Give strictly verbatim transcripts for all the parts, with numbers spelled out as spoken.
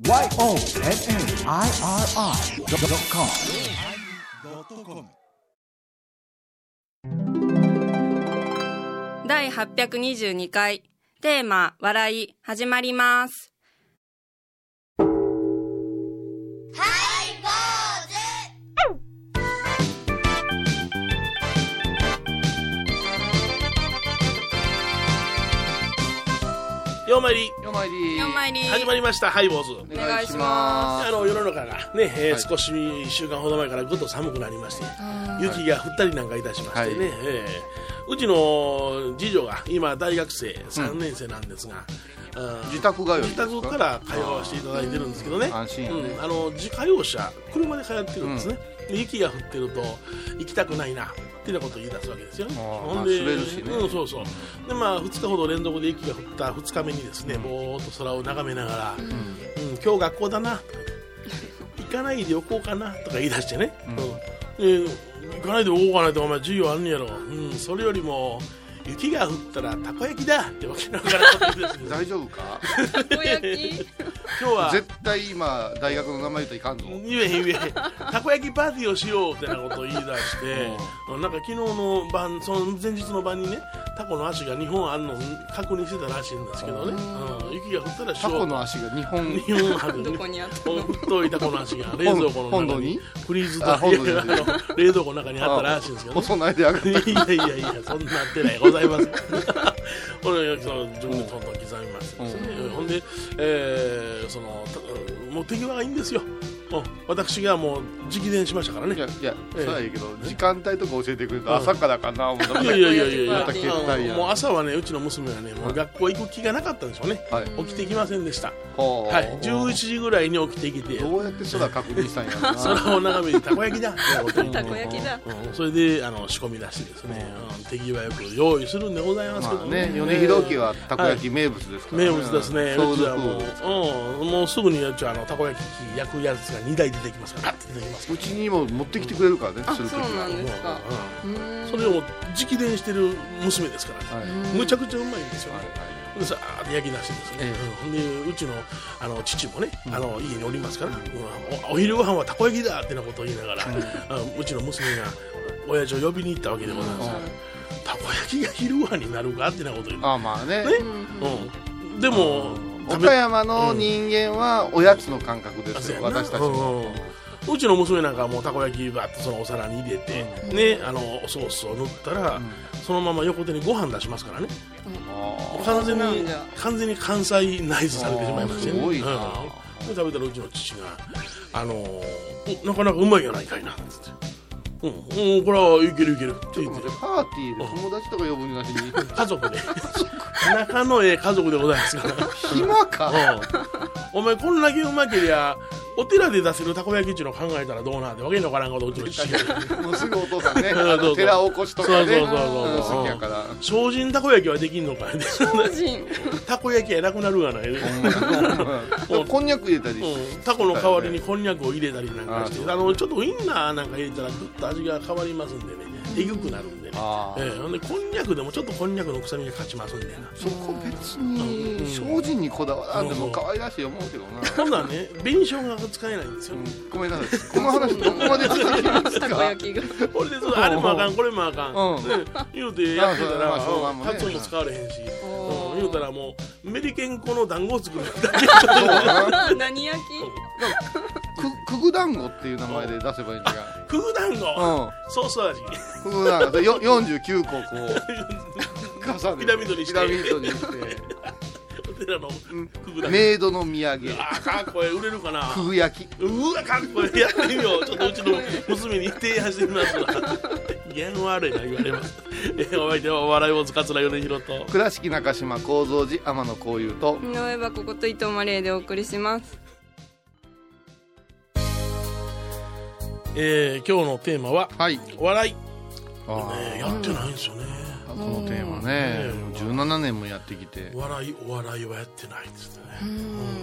ワイオーエヌエヌアイアールアイドットコムだいはっぴゃくにじゅうにかいテーマ笑い始まります。 ようまいりようまいりようまいり始まりましたハイボーズ。 お願いします。 あの世の中がね、えーはい、 少しいっしゅうかんほど前からぐっと寒くなりまして、雪が降ったりなんかいたしましてね、はい、えー、うちの次女が今大学生さんねん生なんですが、 うん、自宅通い自宅から通わせていただいてるんですけどね、 安心よね、 うん、あの自家用車車で通ってるんですね、うん、雪が降ってると行きたくないなってなことを言い出すわけですよね。 ほんで、滑るしね、 うん、そうそうで、まあ、ふつかほど連続で雪が降ったふつかめにですね、うん、ぼーっと空を眺めながら、うんうん、今日学校だな行かないでおこうかなとか言い出してね、うんうん、で行かないでおこうかなとお前授業あんねやろ、うん、それよりも雪が降ったらたこ焼きだってわけながらこと言うんですけど大丈夫かたこ焼き今日は絶対今大学の名前言ったらいかんぞ。 言えへん言えへんたこ焼きパーティーをしようってなことを言い出してなんか昨日の晩その前日の晩にねタコの足がにほんあるのを確認してたらしいんですけどね、うん、雪が降ったらしようタコの足がにほんにほんあるどこにあったの太いタコの足が冷蔵庫の中にフリーズと冷蔵庫の中にあったらしいんですけどね細ないで上がったいやいやいやそんなってないございませんこれその自分でトントン刻みますですね、うん、ほんで、えー、そのもう手際がいいんですよ。私がもう直伝しましたからね。 いやいや、ええ、そうやけど時間帯とか教えてくれると朝からかな思ったら、 いやいやいやいやいやまた決体やもう朝はねうちの娘はねもう学校行く気がなかったんでしょうね、はい、起きてきませんでした、はい、じゅういちじぐらいに起きてきてどうやって空確認したんやろな空を眺めてたこ焼きだたこ焼きだ、 うん、それであの仕込み出してですね、うん、手際よく用意するんでございますけどね、 まあ、ね米広家はたこ焼き名物ですから、ね、 はい、名物ですね。うちはもう、うん、もうすぐにうちはあのたこ焼き器焼くやつがにだい出てきますから出てきますからうちにも持ってきてくれるからね、 うん、 するときは。 そうなんですか、 うん、それを直伝してる娘ですからね、はい、むちゃくちゃうまいんですよね、はいはい、でさーって焼き出してですね、えーうん、でうちの、あの父もね、うん、あの家におりますから、うん、お, お昼ご飯はたこ焼きだってなことを言いながら、うん、あのうちの娘が親父を呼びに行ったわけでございます、うん、たこ焼きが昼ご飯になるかってなことを言う。 あまあね、 ね、うん、でも岡山の人間はおやつの感覚ですよ、うん、私たちも、 うん、うちの娘なんかはもうたこ焼きバッとそのお皿に入れて、うん、ね、あのソースを塗ったら、うん、そのまま横手にご飯出しますからね、うん、完全に完全に関西ナイズされてしまいましてね、すごいな、うん、で食べたらうちの父があのー、なかなかうまいやないかいなってうん、うん、これはいけるいけるって言って、 パーティーで友達とか呼ぶなしに家族で仲のええ家族でございますから暇か、 うん、お前こんだけうまけりゃお寺で出せるたこ焼きっていうのを考えたらどうなんてわけのわからんことうちの父がもうすぐお父さんね寺おこしとかね、 そうそうそうそう、好きやから精進たこ焼きはできんのかね精進たこ焼きやなくなるがないこんにゃく入れたり、 うん、タコの代わりにこんにゃくを入れたりなんかしてあのちょっとウインナーなんか入れたらぐっと味が変わりますんでね、えぐくなるんでね、あ、えー、でこんにゃくでもちょっとこんにゃくの臭みが勝ちますんでな。 そこ別に精進にこだわらんでも可愛らしい思うけどな。 今度はね紅生姜が使えないんですよ、うん、 ごめんなさいこの話どこまで続きますか。 たこ焼きがこれであれもあかんこれもあかん、うん、ね、言うてやってたらカツオも使われへんし、うん、言うたらもうメリケン粉の団子を作る何焼きくぐ団子っていう名前で出せばいいんだがくぐ団子、うん、ソース味くぐ団子でよんじゅうきゅうここう重ねピラミッドにしてピラミッドにしてお寺のくぐ団子メイドの土産あかっこええ売れるかなくぐ焼きうわかっこええやってみようちょっとうちの娘に提案してみますわ弦悪いな言われますお相手はお笑い坊主桂米宏と倉敷中島幸三寺天野幸雄と井上はここと伊藤マレーでお送りします。 えー、今日のテーマは、はい、お笑い、 あ、 ね、やってないんですよね、 このテーマね、うん、じゅうななねんもやってきてお笑いお笑いはやってないですね。うん、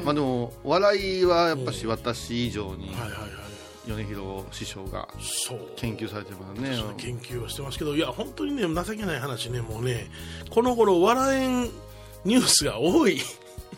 まあでもお笑いはやっぱし私以上に、うん、はいはいはい、米広師匠が研究されてますね。 そう研究をしてますけど、いや本当にね情けない話ね、もうねこの頃笑えんニュースが多い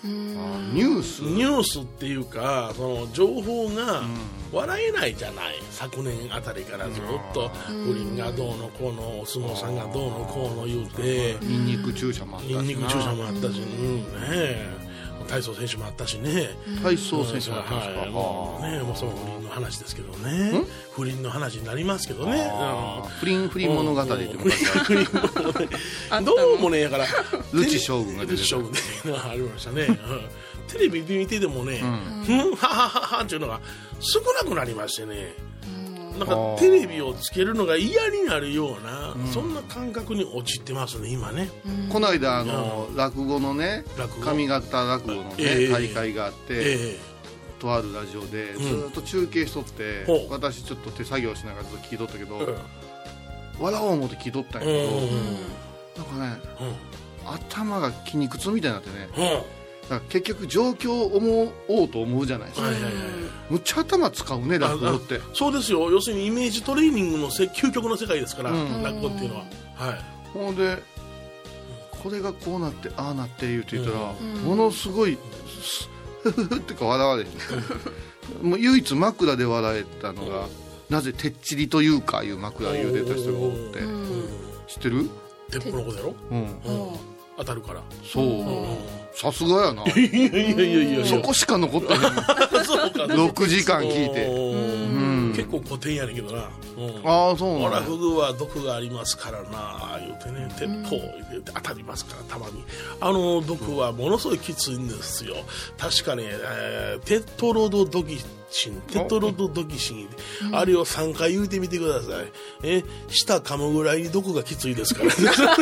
ニュースニュースっていうかその情報が笑えないじゃない、うん、昨年あたりからずっと不倫がどうのこうのお相撲さんがどうのこうの言うてニンニク注射もあったしニンニク注射もあったし、うんね体操選手もあったしね体操選手もあったんですか、 はい、もうねもうその不倫の話ですけどね不倫の話になりますけどね、 うん、不倫不倫物語って不倫物語どうもねやからルチ将軍が出てルチ将軍っていうのがありましたね、うん、テレビで見ててもねふん、うん、ははははっていうのが少なくなりましてねなんかテレビをつけるのが嫌になるような、うん、そんな感覚に陥ってますね今ね、 うん、この間あの、うん、落語のね上方落語のね、えー、大会があって、えー、とあるラジオでずっと中継しとって、うん、私ちょっと手作業しながらずっと聞いとったけど、うん、笑おう思って聞いとったんやけど、うん、なんかね、うん、頭が筋肉痛みたいになってね、うんだから結局状況を思おうと思うじゃないですか、はいはいはい、むっちゃ頭使うね落語って。 そうですよ、要するにイメージトレーニングのせ究極の世界ですから、うん、落語っていうのは、はい、 ほんでこれがこうなってああなって言うて言ったら、うん、ものすごいフフフってか笑われてもう唯一枕で笑えたのがなぜてっちりというかいう枕言うてた人がおって、うん、知ってる？ 鉄砲の子だろ、うんうん、当たるからそう、うんさすがやな。いやいやいやいやそこしか残ってないろくじかん聞いて、 うん、結構古典やねんけどな、うん、ああそうなんだ。オラフグは毒がありますからな言うてね鉄砲言うて当たりますからたまにあの毒はものすごいきついんですよ。確かね、えー、テトロドドキシンテトロドドキシン、うん、あれをさんかい言うてみてください。え舌噛むぐらいに毒がきついですから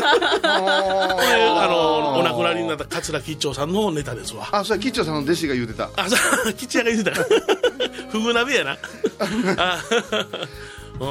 あのお亡くなりになった桂吉兆さんのネタですわ。 あ、それ吉兆さんの弟子が言うてた。 あ、そう吉屋が言うてたフグ鍋やなあうん、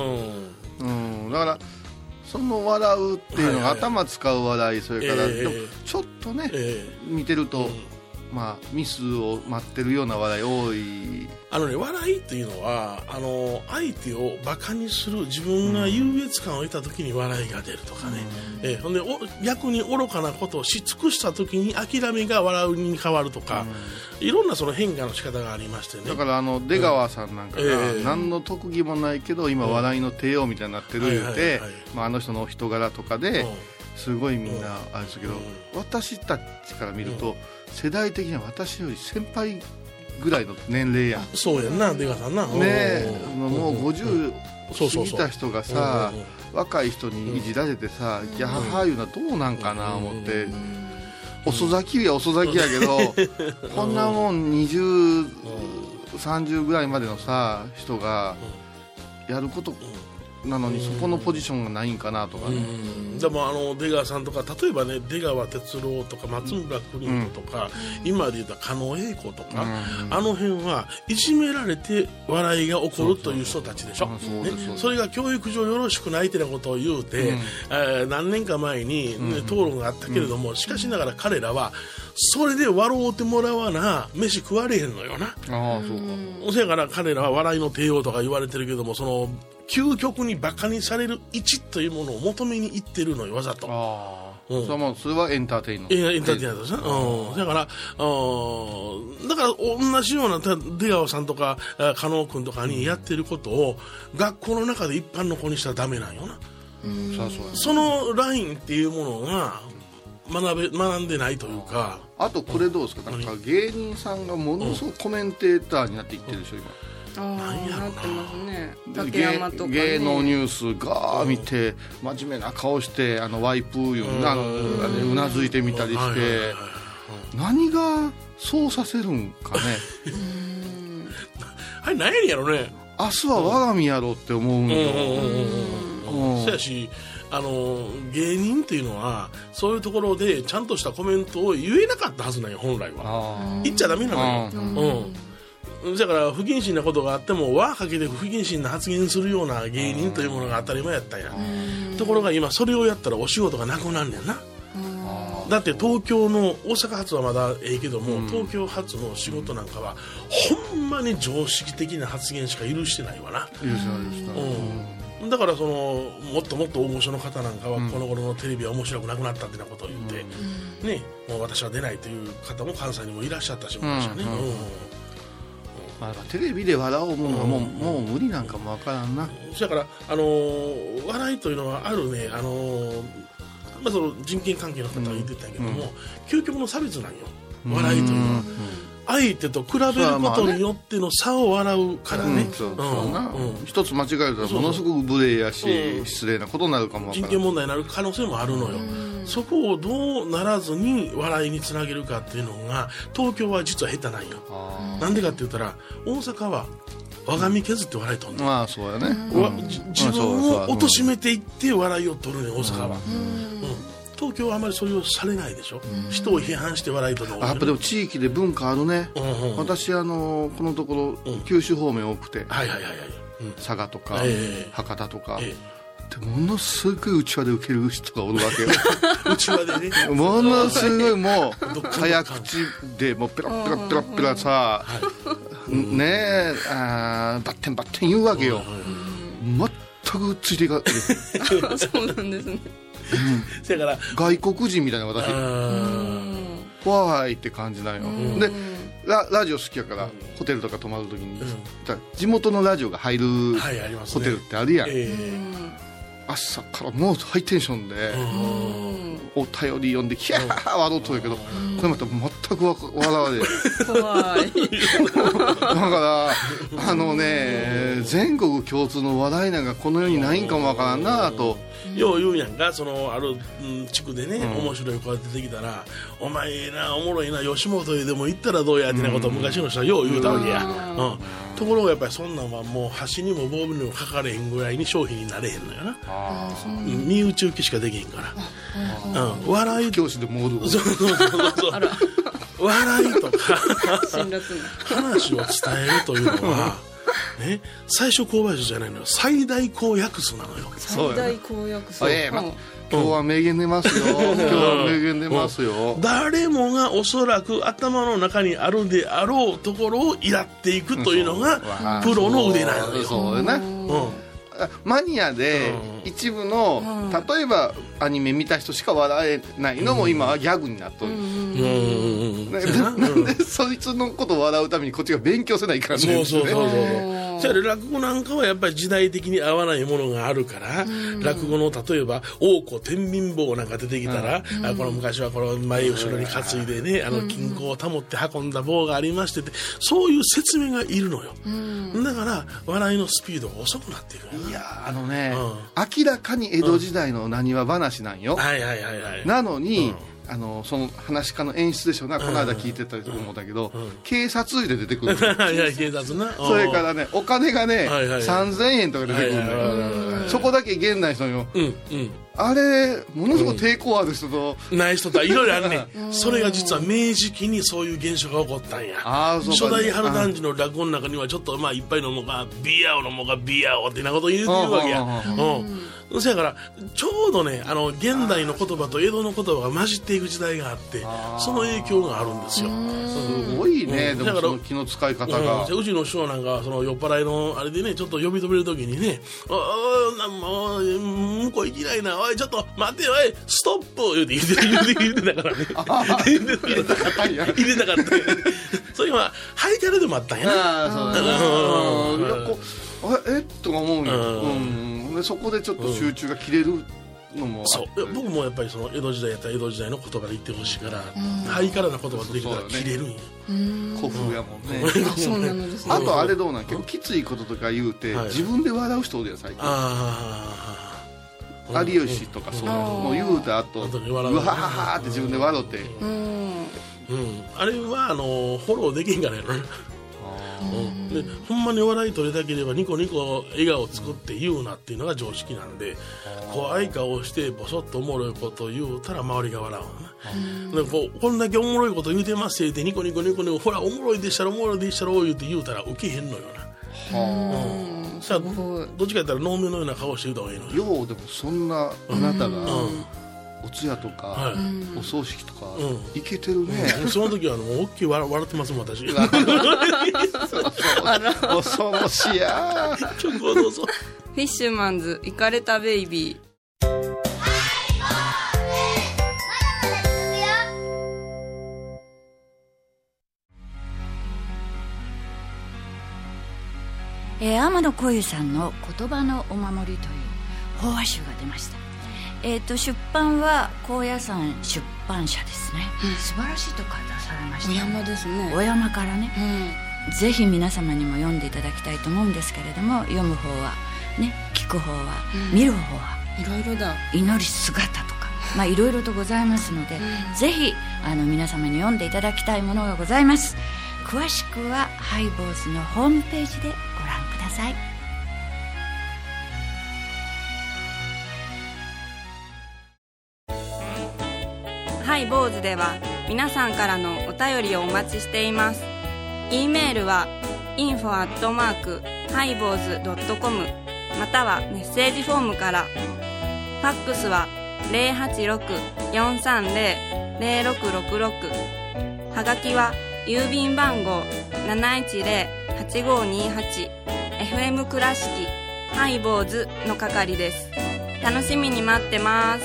うん、だからその笑うっていうのが、はいはい、頭使う笑い、それから、えー、でもちょっとね、えー、見てると、うんまあ、ミスを待ってるような笑い多い。 あのね、笑いっていうのはあの相手をバカにする自分が優越感を得た時に笑いが出るとかね、うんえー、ほんでお逆に愚かなことをし尽くした時に諦めが笑うに変わるとか、うん、いろんなその変化の仕方がありましてね。 だからあの出川さんなんかが、うんえー、何の特技もないけど今笑いの帝王みたいになってる言うて、まあ、あの人の人柄とかで、うんすごいみんなあれですけど、うん、私たちから見ると、うん、世代的には私より先輩ぐらいの年齢やん。 そうやんな出川さんなねえもうごじゅう過ぎた人がさ若い人にいじられてさ、うん、ギャハハいうのはどうなんかな思って、うん、遅咲きや遅咲きやけど、うん、こんなもんにじゅう、さんじゅうぐらいまでのさ人がやることなのにそこのポジションがないんかなとかね。 うんでもあの出川さんとか例えばね出川哲朗とか松村邦洋とか、うん、今で言うと狩野英孝とか、うん、あの辺はいじめられて笑いが起こるという人たちでしょ。ね、それが教育上よろしくないってなことを言うて、うんえー、何年か前に、ね、討論があったけれども、うん、しかしながら彼らはそれで笑うてもらわな飯食われへんのよな。 あそうか。 そやから彼らは笑いの帝王とか言われてるけどもその究極にバカにされる位置というものを求めにいってるのよわざと。 あ、うん、それはもうそれはエンターテインメント。 エンターテインメントですね。うん、だからだから同じような出川さんとか加納君とかにやってることを学校の中で一般の子にしたらダメなんよな。 うん、そ, そのラインっていうものが学べ学んでないというか。 あとこれどうですか、なんか芸人さんがものすごくコメンテーターになっていってるでしょ今。 あなってますね。 竹山とか、ね、芸能ニュースガー見て真面目な顔してあのワイプーいうのうなずいてみたりして何がそうさせるんかねあれ何やねんやろね。 明日は我が身やろって思うんよ。 そうやしあの芸人っていうのはそういうところでちゃんとしたコメントを言えなかったはずなんよ本来は。言っちゃダメなのよ。うんだから不謹慎なことがあっても輪かけて不謹慎な発言するような芸人というものが当たり前やったんや。ところが今それをやったらお仕事がなくなんねんな。だって東京の大阪発はまだええけども、うん、東京発の仕事なんかはほんまに常識的な発言しか許してないわな。 許してない許してない。 だからそのもっともっと大御所の方なんかは、うん、この頃のテレビは面白くなくなったってなことを言って、うんね、もう私は出ないという方も関西にもいらっしゃったし昔はね、うんうんうんまあ、テレビで笑おうものはもう、うん、もう無理なんかもわからんな。 だから、あのー、笑いというのはあるね、あのーまあ、その人権関係の方が言ってたんやけども、うん、究極の差別なんよ笑いというのは、うん、相手と比べることによっての差を笑うからね、 一つ間違えたらものすごく無礼やし、うん、失礼なことになるかもわからん。 人権問題になる可能性もあるのよ、うん、そこをどうならずに笑いにつなげるかっていうのが東京は実は下手なんよ。なんでかって言ったら大阪は我が身削って笑いとんねん。 まあそうやね、 うん、自分を貶めていって笑いを取るねん大阪は、うんうん、東京はあまりそれをされないでしょ、うん、人を批判して笑い取るの、ね、 やっぱでも地域で文化あるね、うんうん、私あのこのところ、うん、九州方面多くて、はいはいはいはい、うん、佐賀とか、えー、博多とか、えーでものすごいうちわで受ける人がおるわけようちわでねものすごいもう早口でもうペラペラペラペラさ、うん、ねえあバッテンバッテン言うわけよ、うん、全くついていかないそうなんですね、 うん、だから外国人みたいな私わーいって感じなんよ。で ラ, ラジオ好きやから、うん、ホテルとか泊まるときに、うん、地元のラジオが入る、はい、ホテルってあるやん、えー朝からもうハイテンションでお便り読んでキャー笑うとるけどこれまた全く笑われ怖いだからあのね全国共通の笑いなんかこの世にないんかもわからんなとよう言うやんかそのある地区でね、うん、面白い子が出てきたらお前ええなおもろいな吉本へでも行ったらどうやってなことを昔の人はよう言うたわけや、うんうん、ところがやっぱりそんなんはもう箸にも棒にもかかれへんぐらいに商品になれへんのよな。あ身内受けしかできへんから、うん、笑い教師でもおるそうそうそうそう笑いとか話を伝えるというのはね、最初公約数じゃないのよ最大公約数なのよ。 最大公約数、 えーま、今日は名言出ますよ今日は名言出ますよ、 うん、誰もがおそらく頭の中にあるであろうところをやっていくというのがプロの腕なのよ。 そうだね、うんマニアで一部の、うん、例えばアニメ見た人しか笑えないのも今はギャグになっとる、うん、なんでそいつのことを笑うためにこっちが勉強せないかんねん、ね、そうそうそうそうじゃあ落語なんかはやっぱり時代的に合わないものがあるから、うん、落語の例えば王子天秤棒なんか出てきたら、うん、あこの昔はこの前後ろに担いでね、うん、あの金庫を保って運んだ棒がありましてってそういう説明がいるのよ、うん、だから笑いのスピードが遅くなっていくよ。 いやあのね、うん、明らかに江戸時代のなにわ話なんよ、うん、はいはいはいはいなのに、うんあのその話し家の演出でしょうな、この間聞いてたと思うんだけど、うんうん、警察で出てくるいや警察なそれからねお金がね、はいはいはい、さんぜんえんとか出てくるんだよ。そこだけ現代の人よ、うんうん、あれものすごく抵抗ある人と、 うん、ない人といろいろあるねそれが実は明治期にそういう現象が起こったんや。あそう初代春団治の落語の中にはちょっとまあいっぱい飲もうかビアを飲もうかビアをってなことを言うてるわけや。うんそやからちょうどねあの現代の言葉と江戸の言葉が混じっていく時代があってその影響があるんですよ。 すごいね、うん、でもその気の使い方が、 うん、うちの師匠なんかその酔っ払いのあれでねちょっと呼び止めるときにねおおもう向こう行きないなおいちょっと待ってよおいストップ言うて言うて言うて言うてたからね入れたかったんや入れたかったんやそういうのはハイカラでもあったんやな。ああそうだねあえっとか思うよ、うんうん、でそこでちょっと集中が切れるのもあって、 そう僕もやっぱりその江戸時代やったら江戸時代の言葉で言ってほしいから、ハイカラな言葉でできたら切れるんや。 古風やもんね、うん、そうなんですね。あとあれどうなん結構きついこととか言うて、はい、自分で笑う人おるやん最近。あ有吉とかそういうのもう言うた後うわははって自分で笑って、うんうん、あれはあのフォローできんからやろね。うん、でほんまに笑い取れたければニコニコ笑顔を作って言うなっていうのが常識なんで怖い顔してボソッとおもろいこと言うたら周りが笑うな。でこうこんだけおもろいこと言うてますってニコニコニコニコほらおもろいでしたらおもろいでしたら言うて言うたらウケへんのよな。はあ、さあどっちかやったら能面のような顔して言うた方がいいのよ。 ようでもそんなあなたが、うんうんお通夜とか、はい、お葬式とか、うん、いけてるね、 うん、その時はもう大きい笑笑ってますもん私恐ろしいや曲をどうぞフィッシュマンズイカれたベイビー。 えー、天野幸雄さんの言葉のお守りという法話集が出ました。えー、と出版は高野山出版社ですね、うん、素晴らしいとこから出されました。 お山ですね。 お山からね、うん、ぜひ皆様にも読んでいただきたいと思うんですけれども、読む方はね、聞く方は、うん、見る方はいろいろだ、 祈り姿とかまあいろいろとございますので、うん、ぜひあの皆様に読んでいただきたいものがございます。詳しくはハイボーズのホームページでご覧ください。 ハイボーズでは皆さんからのお便りをお待ちしています。 E メールは インフォ アットマーク ハイボーズ ドットコム またはメッセージフォームから。ファックスは ゼロはちろく よんさんゼロ ゼロろくろくろく、 はがきは郵便番号 なないちゼロ はちごにはち エフエム 倉敷ハイボーズの係です。楽しみに待ってます。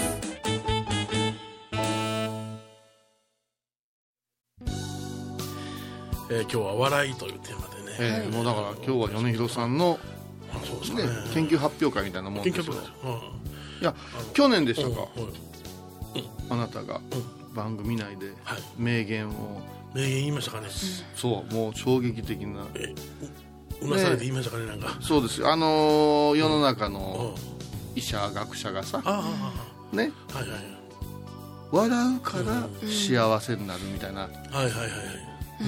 えー、今日は笑いというテーマでね、 えー、もうだから今日は米広さんの、 そうですね、 ね、研究発表会みたいなもんですよ。 研究発表です、 うん、いや去年でしたか、 うんうん、 あなたが番組内で名言を、 名言言いましたかね、うん、 そうもう衝撃的な、 えうなされて言いましたかね、なんかそうですあのー、世の中の医者学者がさ、 うん、 ね、 はいはい、 笑うから幸せになるみたいな、はいはいはいはい、うんうん、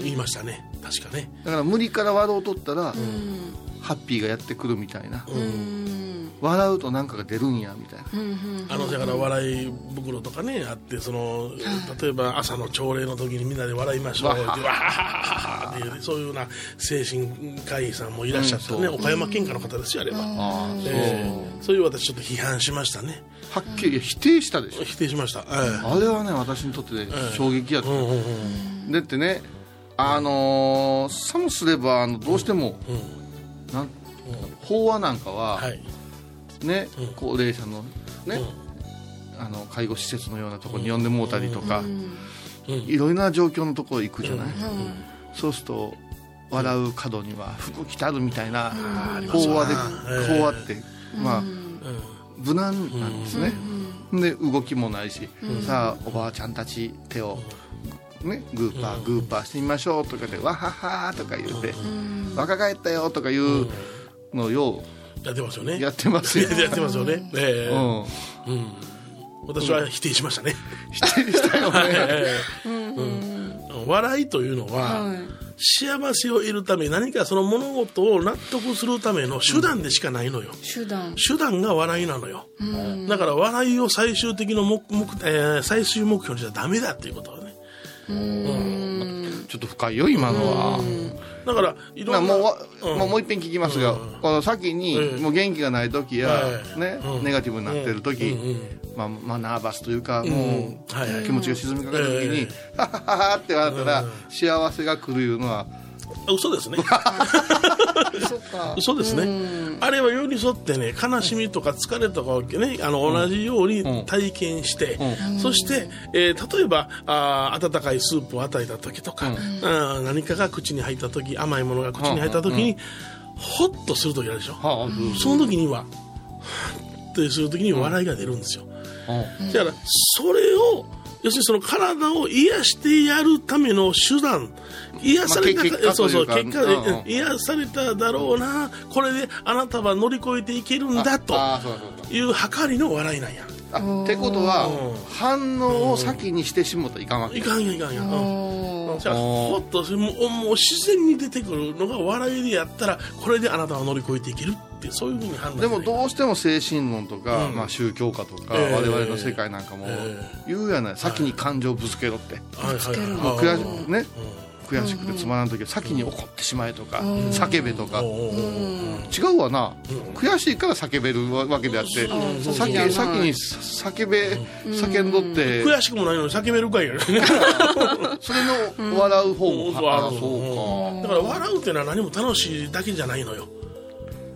言いましたね、確かね。 だから無理から笑うとったら、うん、ハッピーがやってくるみたいな、うん、笑うと何かが出るんやみたいな、うん、 あのだから笑い袋とかねあって、その例えば朝の朝礼の時にみんなで笑いましょうってわははっていう、そういうような精神科医さんもいらっしゃってね、うん、岡山県下の方ですよあれは、あ、えー、そういう私ちょっと批判しましたね。 はっきり否定したでしょ。 否定しました、えー、あれはね私にとって衝撃やった、えーうんうんうん、だってねあのー、さもすればあのどうしても、うんうん、なん法話なんかは、はいねうん、高齢者の,、ねうん、あの介護施設のようなところに呼んでもうたりとか、うんうん、いろいろな状況のところ行くじゃない、うんうん、そうすると笑う角には服着たるみたいな、うん、法話で、法話って、うん、まあ、うん、無難なんですね、うん、で動きもないし、うん、さあおばあちゃんたち手をね、グーパーグーパーしてみましょうとかでわははとか言って、うん、若返ったよとかいうのをようやってますよね。 やってますよやってますよね、えーうんうん、私は否定しましたね、 うん、否定したよね、 うん、笑いというのは、はい、幸せを得るため何かその物事を納得するための手段でしかないのよ、 うん、手段手段が笑いなのよ、うん、だから笑いを最終的な目目、えー、最終目標にしちゃダメだっていうことはね、 うん、ちょっと深いよ今のは。 だからいろんなもう、うん、もう一遍聞きますが、うん、この先に、うん、もう元気がない時や、うんねうん、ネガティブになってる時、うんうんまあまあ、ナーバスというか、うん、もう、はいはい、気持ちが沈みかかった時に、ははははって笑ったら、うん、幸せが来るいうのは嘘ですね嘘ですね、うん、あれは寄り添ってね悲しみとか疲れとかを、ね、あの同じように体験して、うん、そして、えー、例えばあ温かいスープを与えた時とか、うん、あ何かが口に入った時甘いものが口に入った時に、うん、ホッとする時あるでしょ、うん、その時にはハッとする時に笑いが出るんですよ、うん、だからそれを要するにその体を癒してやるための手段、癒された、まあ、そうそう結果で、うんうん、癒されただろうな、これであなたは乗り越えていけるんだという計りの笑いなんや。 あってことは、うん、反応を先にしてしもたらいかんわけ、 いかんやいかんや、うん、じゃあほっともう、もう自然に出てくるのが笑いでやったらこれであなたは乗り越えていけるってそういうふうに判断。 でもどうしても精神論とか、うんまあ、宗教家とか、えー、我々の世界なんかも言うやない、えー、先に感情をぶつけろって、 はい、ぶつけるの悔しね、悔しくてつまらん時は先に怒ってしまえとか、うん、叫べとか、うん、違うわな、うん、悔しいから叫べるわけであって、うん、先, 先に叫べ、うん、叫んどって悔しくもないのに叫べるかいやねそれの笑う方も、うん、あそうか、だから笑うっていうのは何も楽しいだけじゃないのよ。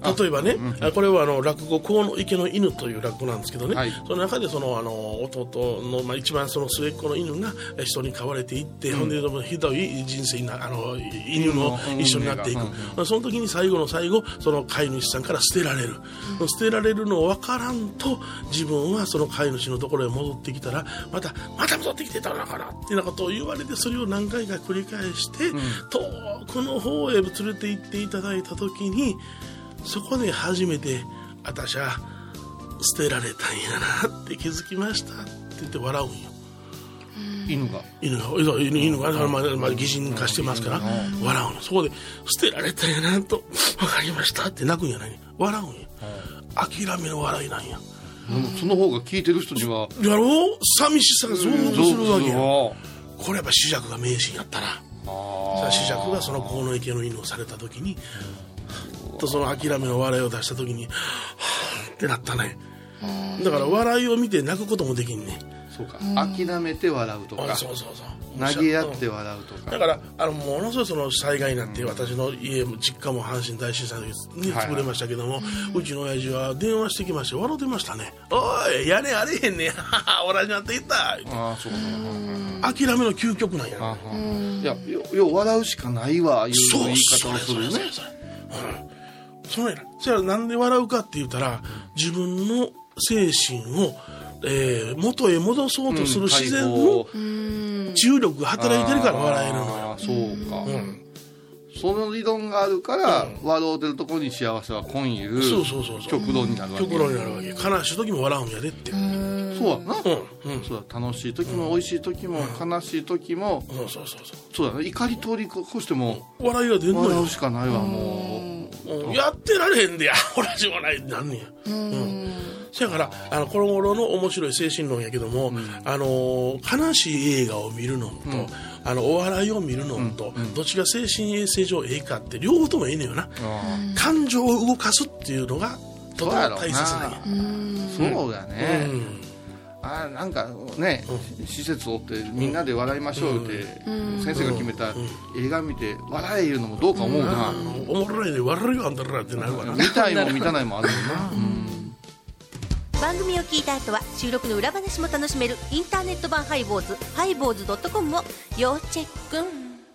例えばね、うん、これはあの落語河野池の犬という落語なんですけどね、はい、その中でそのあの弟の、まあ、一番その末っ子の犬が人に飼われていって、うん、ほんでひどい人生になあの犬も一緒になっていく、うん、その時に最後の最後その飼い主さんから捨てられる、うん、捨てられるのを分からんと自分はその飼い主のところへ戻ってきたらまたまた戻ってきてたのかなっていうようなことを言われて、それを何回か繰り返して、うん、遠くの方へ連れて行っていただいた時にそこで初めて私は捨てられたんやなって気づきましたって言って笑うんよ。 犬が犬が犬犬が、まあまあ、擬人化してますから笑うの。そこで捨てられたんやなと分かりましたって泣くんやない、笑うんや。諦めの笑いなんや。 でもその方が聞いてる人にはやろう寂しさが増幅するわけや。これやっぱ主役が名人やったら、さあ主役がその河野池の犬をされた時にとその諦めの笑いを出した時にはぁってなったね。だから笑いを見て泣くこともできんね。 そうか、諦めて笑うとか、 そうそうそう投げ合って笑うとか。 だからあのものすごいその災害になって、うん、私の家も実家も阪神大震災に潰れましたけども、はいはい、うちの親父は電話してきまして笑ってましたね。おい屋根あれへんねん同じなっていったって。あそうそう諦めの究極なんや、ね、 いやよう笑うしかないわいう言い方をするよね。 そうやな。それはなんで笑うかって言ったら、自分の精神を、えー、元へ戻そうとする自然の重力が働いてるから笑えるのよ。 そうか、うん、その理論があるから、うん、笑うてるところに幸せは今いう極論になるわけ。 極論になるわけ。悲しい時も笑うんやでって。そうやな、 うんうん、そうだ。楽しい時も美味しい時も、うん、悲しい時も、うん、そうそうそうそうだね。怒り通り越しても笑いが出んのよ。 笑うしかないわもう、 うん、やってられへんでやほらしもないってなんねや。うんそやからあのこの頃の面白い精神論やけども、うん、あの悲しい映画を見るのと、うん、あのお笑いを見るのと、うん、どっちが精神衛生上ええかって両方ともええねんよな、うん、感情を動かすっていうのがとても大切なんや。 そうだね、うん、あなんかね、うん、施設をってみんなで笑いましょうって、うん、先生が決めた映画見て笑えいうのもどうか思うな、うん、 おもろいね笑いがあんだらってなるわな。 見たいも見たないもあるもんな、うん番組を聞いた後は収録の裏話も楽しめるインターネット版ハイボーズハイボーズドットコムを要チェック。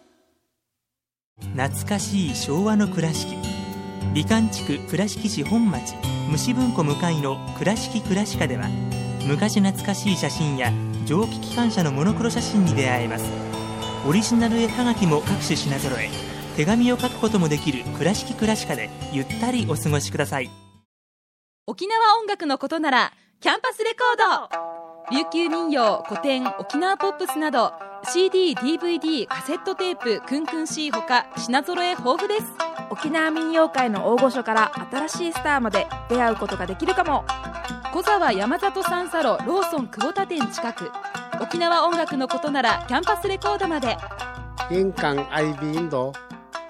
懐かしい昭和の倉敷美観地区倉敷市本町虫文庫向かいの倉敷倉歯科では昔懐かしい写真や蒸気機関車のモノクロ写真に出会えます。オリジナル絵はがきも各種品揃え、手紙を書くこともできる倉敷倉歯科でゆったりお過ごしください。 沖縄音楽のことならキャンパスレコード、琉球民謡、古典、沖縄ポップスなど シーディー、ディーブイディー、カセットテープ、クンクン C ほか品揃え豊富です。 沖縄民謡界の大御所から新しいスターまで出会うことができるかも。小沢山里三佐路ローソン久保田店近く。沖縄音楽のことならキャンパスレコードまで。 印鑑アイビーインド。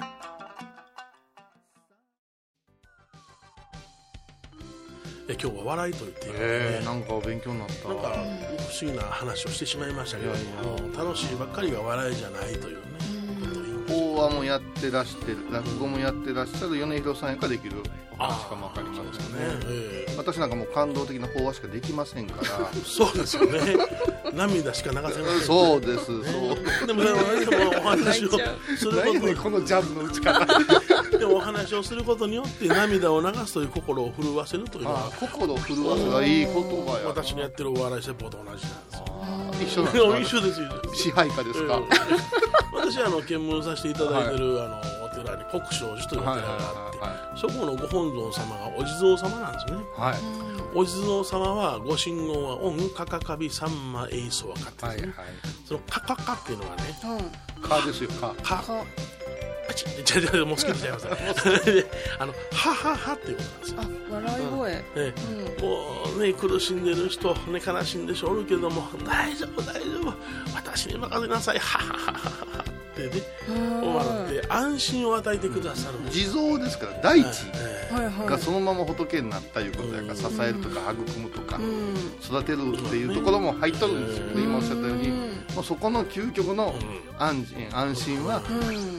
今日は笑いと言っていいので、 えー、なんか勉強になった。 なんか不思議な話をしてしまいましたけど、楽しいばっかりが笑いじゃないというね、 法話もやってらして落語もやってらっしゃる米広さんやからできるお話かも分かりますよね、えー、私なんかもう感動的な法話しかできませんからそうですよね涙しか流せません、ね、 そうですそうでも、でもお話をすることにこのジャブの打ち方でもお話をすることによって涙を流すという心を震わせるというのは、 心を震わせるはいい言葉や。 私のやってるお笑い説法と同じなんですよ。 一緒なんですか。 一緒ですよ。 支配下ですか。えー、 私はあの見聞させていただいてる、はい、あのお寺に国生寺というお寺があって、はい、そこのご本尊様がお地蔵様なんですね、はい、お地蔵様はご神言はオンカカカビサンマエイソワカってですね、はいはい、そのカカカっていうのはね、 うん、カですよカカあちちゃちゃもう好きにちゃいますあのはははっていうことなんですよ。 あ笑い声、 ねうん、もうね苦しんでる人、ね、悲しんでる人おるけども大丈夫大丈夫私に任せなさいははははってね笑って安心を与えてくださる、 うん、地蔵ですから大地がそのまま仏になったいうことやから、支えるとか育むとか、うん、育てるっていうところも入っとるんですよね、うん、今おっしゃったように、うん、もうそこの究極の安心安心は、うん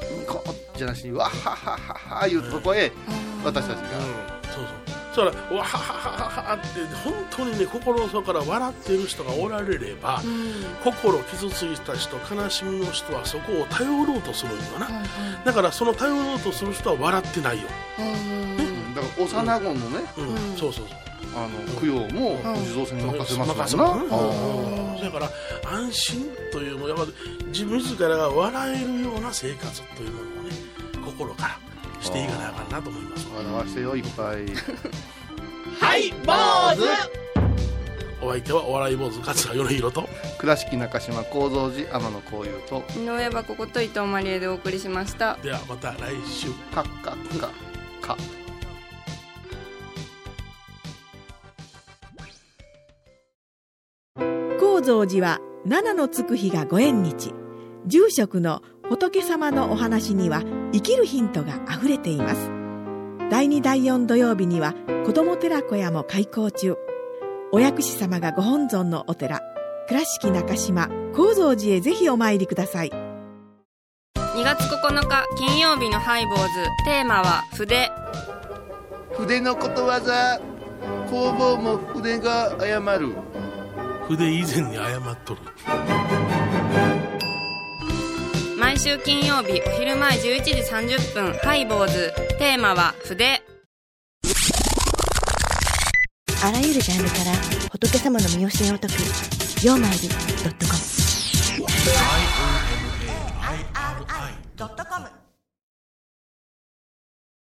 ニコじゃなしにわっはっはっはっは言うとこへ私たちが、うん、 そうそうだからわははははって本当にね心の底から笑ってる人がおられれば、うん、心傷ついた人悲しみの人はそこを頼ろうとするんよな、うんうん、だからその頼ろうとする人は笑ってないよ、うん、 ね、だから幼子のね、 うんうん、そうそうそうあの供養もお地蔵さんに任せますからな、うんうん、だから安心というものやっぱ自分自らが笑えるような生活というものをね心からしていかなあかんなと思います。 笑わせよいっぱいはい坊主。お相手はお笑い坊主桂米宏と倉敷中島幸三寺天野幸雄と井上はここと伊藤マリエでお送りしました。 ではまた来週。 カッカッカカ高蔵寺は七のつく日がご縁日。住職の仏様のお話には生きるヒントがあふれています。だいにだいよん土曜日には子ども寺小屋も開校中。お薬師様がご本尊のお寺倉敷中島・高蔵寺へぜひお参りください。 にがつここのか金曜日のハイボーズ、テーマは筆。 筆のことわざ、工房も筆が謝る。 筆以前に謝っとる。 毎週金曜日お昼前じゅういちじさんじゅっぷん、ハイボーズ、テーマは筆。 あらゆるジャンルから仏様の身教えを解くようまいり .com